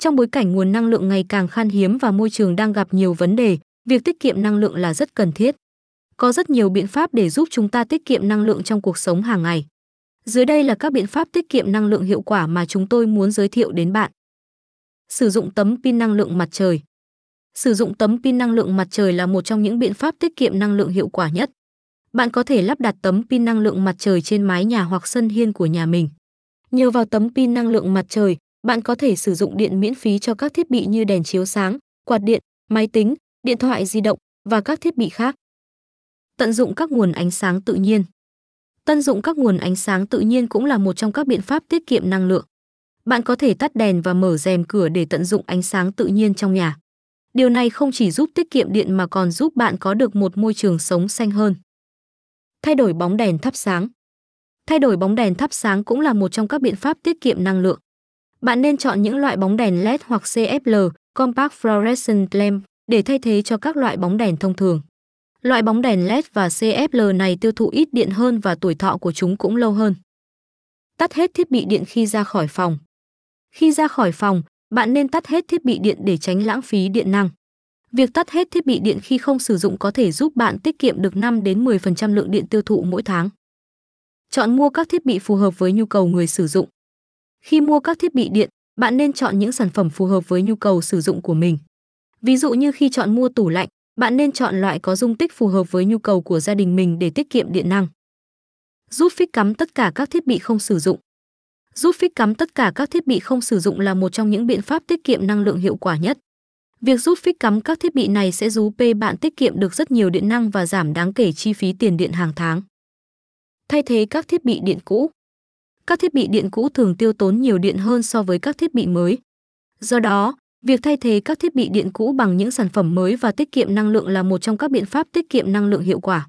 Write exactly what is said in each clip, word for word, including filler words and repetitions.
Trong bối cảnh nguồn năng lượng ngày càng khan hiếm và môi trường đang gặp nhiều vấn đề, việc tiết kiệm năng lượng là rất cần thiết. Có rất nhiều biện pháp để giúp chúng ta tiết kiệm năng lượng trong cuộc sống hàng ngày. Dưới đây là các biện pháp tiết kiệm năng lượng hiệu quả mà chúng tôi muốn giới thiệu đến bạn. Sử dụng tấm pin năng lượng mặt trời. Sử dụng tấm pin năng lượng mặt trời là một trong những biện pháp tiết kiệm năng lượng hiệu quả nhất. Bạn có thể lắp đặt tấm pin năng lượng mặt trời trên mái nhà hoặc sân hiên của nhà mình. Nhờ vào tấm pin năng lượng mặt trời, bạn có thể sử dụng điện miễn phí cho các thiết bị như đèn chiếu sáng, quạt điện, máy tính, điện thoại di động và các thiết bị khác. Tận dụng các nguồn ánh sáng tự nhiên. Tận dụng các nguồn ánh sáng tự nhiên cũng là một trong các biện pháp tiết kiệm năng lượng. Bạn có thể tắt đèn và mở rèm cửa để tận dụng ánh sáng tự nhiên trong nhà. Điều này không chỉ giúp tiết kiệm điện mà còn giúp bạn có được một môi trường sống xanh hơn. Thay đổi bóng đèn thắp sáng. Thay đổi bóng đèn thắp sáng cũng là một trong các biện pháp tiết kiệm năng lượng. Bạn nên chọn những loại bóng đèn led hoặc xê ép lờ, Compact Fluorescent Lamp, để thay thế cho các loại bóng đèn thông thường. Loại bóng đèn led và xê ép lờ này tiêu thụ ít điện hơn và tuổi thọ của chúng cũng lâu hơn. Tắt hết thiết bị điện khi ra khỏi phòng. Khi ra khỏi phòng, bạn nên tắt hết thiết bị điện để tránh lãng phí điện năng. Việc tắt hết thiết bị điện khi không sử dụng có thể giúp bạn tiết kiệm được năm đến mười phần trăm lượng điện tiêu thụ mỗi tháng. Chọn mua các thiết bị phù hợp với nhu cầu người sử dụng. Khi mua các thiết bị điện, bạn nên chọn những sản phẩm phù hợp với nhu cầu sử dụng của mình. Ví dụ như khi chọn mua tủ lạnh, bạn nên chọn loại có dung tích phù hợp với nhu cầu của gia đình mình để tiết kiệm điện năng. Rút phích cắm tất cả các thiết bị không sử dụng. Rút phích cắm tất cả các thiết bị không sử dụng là một trong những biện pháp tiết kiệm năng lượng hiệu quả nhất. Việc rút phích cắm các thiết bị này sẽ giúp bạn tiết kiệm được rất nhiều điện năng và giảm đáng kể chi phí tiền điện hàng tháng. Thay thế các thiết bị điện cũ. Các thiết bị điện cũ thường tiêu tốn nhiều điện hơn so với các thiết bị mới. Do đó, việc thay thế các thiết bị điện cũ bằng những sản phẩm mới và tiết kiệm năng lượng là một trong các biện pháp tiết kiệm năng lượng hiệu quả.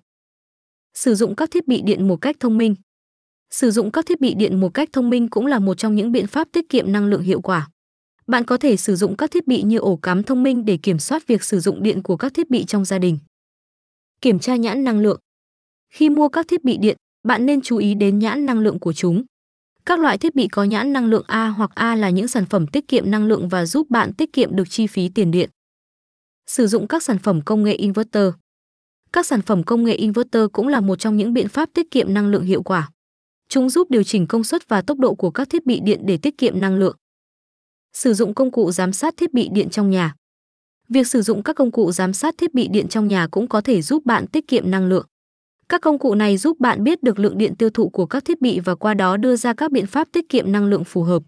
Sử dụng các thiết bị điện một cách thông minh. Sử dụng các thiết bị điện một cách thông minh cũng là một trong những biện pháp tiết kiệm năng lượng hiệu quả. Bạn có thể sử dụng các thiết bị như ổ cắm thông minh để kiểm soát việc sử dụng điện của các thiết bị trong gia đình. Kiểm tra nhãn năng lượng. Khi mua các thiết bị điện, bạn nên chú ý đến nhãn năng lượng của chúng. Các loại thiết bị có nhãn năng lượng A hoặc A là những sản phẩm tiết kiệm năng lượng và giúp bạn tiết kiệm được chi phí tiền điện. Sử dụng các sản phẩm công nghệ inverter. Các sản phẩm công nghệ inverter cũng là một trong những biện pháp tiết kiệm năng lượng hiệu quả. Chúng giúp điều chỉnh công suất và tốc độ của các thiết bị điện để tiết kiệm năng lượng. Sử dụng công cụ giám sát thiết bị điện trong nhà. Việc sử dụng các công cụ giám sát thiết bị điện trong nhà cũng có thể giúp bạn tiết kiệm năng lượng. Các công cụ này giúp bạn biết được lượng điện tiêu thụ của các thiết bị và qua đó đưa ra các biện pháp tiết kiệm năng lượng phù hợp.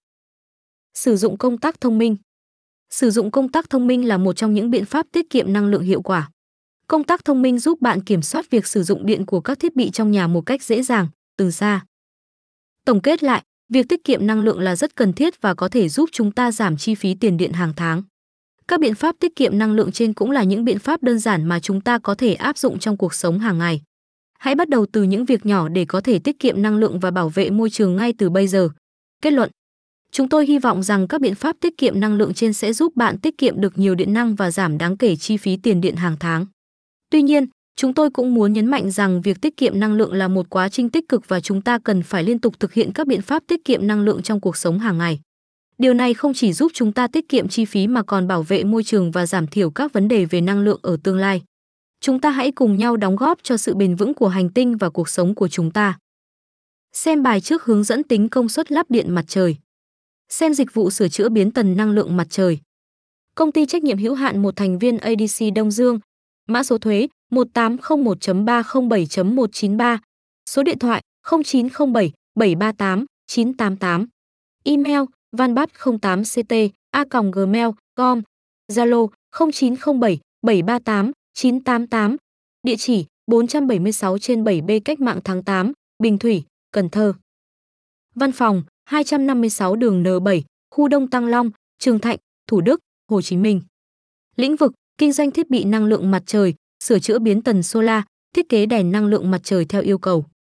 Sử dụng công tắc thông minh. Sử dụng công tắc thông minh là một trong những biện pháp tiết kiệm năng lượng hiệu quả. Công tắc thông minh giúp bạn kiểm soát việc sử dụng điện của các thiết bị trong nhà một cách dễ dàng, từ xa. Tổng kết lại, việc tiết kiệm năng lượng là rất cần thiết và có thể giúp chúng ta giảm chi phí tiền điện hàng tháng. Các biện pháp tiết kiệm năng lượng trên cũng là những biện pháp đơn giản mà chúng ta có thể áp dụng trong cuộc sống hàng ngày. Hãy bắt đầu từ những việc nhỏ để có thể tiết kiệm năng lượng và bảo vệ môi trường ngay từ bây giờ. Kết luận. Chúng tôi hy vọng rằng các biện pháp tiết kiệm năng lượng trên sẽ giúp bạn tiết kiệm được nhiều điện năng và giảm đáng kể chi phí tiền điện hàng tháng. Tuy nhiên, chúng tôi cũng muốn nhấn mạnh rằng việc tiết kiệm năng lượng là một quá trình tích cực và chúng ta cần phải liên tục thực hiện các biện pháp tiết kiệm năng lượng trong cuộc sống hàng ngày. Điều này không chỉ giúp chúng ta tiết kiệm chi phí mà còn bảo vệ môi trường và giảm thiểu các vấn đề về năng lượng ở tương lai. Chúng ta hãy cùng nhau đóng góp cho sự bền vững của hành tinh và cuộc sống của chúng ta. Xem bài trước hướng dẫn tính công suất lắp điện mặt trời. Xem dịch vụ sửa chữa biến tần năng lượng mặt trời. Công ty trách nhiệm hữu hạn một thành viên a đê xê Đông Dương. Mã số thuế một tám không một chấm ba không bảy chấm một chín ba. Số điện thoại không chín không bảy bảy ba tám chín tám tám. Email vanbat không tám c t a còng gmail chấm com. Zalo không chín không bảy bảy ba tám chín tám tám. Địa chỉ bốn trăm bảy mươi sáu trên bảy B Cách mạng tháng tám, Bình Thủy, Cần Thơ. Văn phòng hai trăm năm mươi sáu đường N bảy, khu Đông Tăng Long, Trường Thạnh, Thủ Đức, Hồ Chí Minh. Lĩnh vực kinh doanh thiết bị năng lượng mặt trời, sửa chữa biến tần solar, thiết kế đèn năng lượng mặt trời theo yêu cầu.